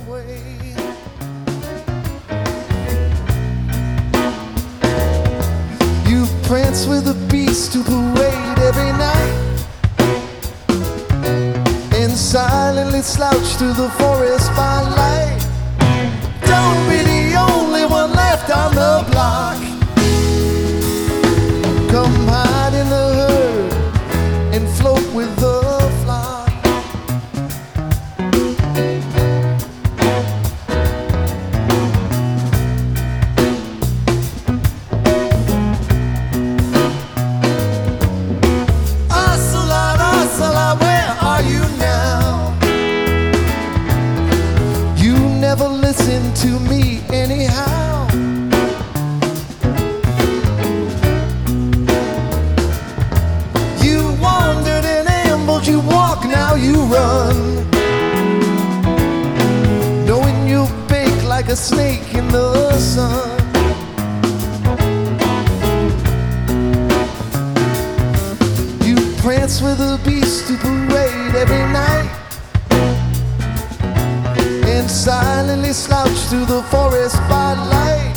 way. You prance with the beast to parade every night, and silently slouch through the forest by light. Don't be the only one left on the block. Come hide in the herd and float with the flock. Ocelot, Ocelot, where are you now? You never listen to me anyhow. You walk, now you run, knowing you'll bake like a snake in the sun. You prance with the beast to parade every night, and silently slouch through the forest by light.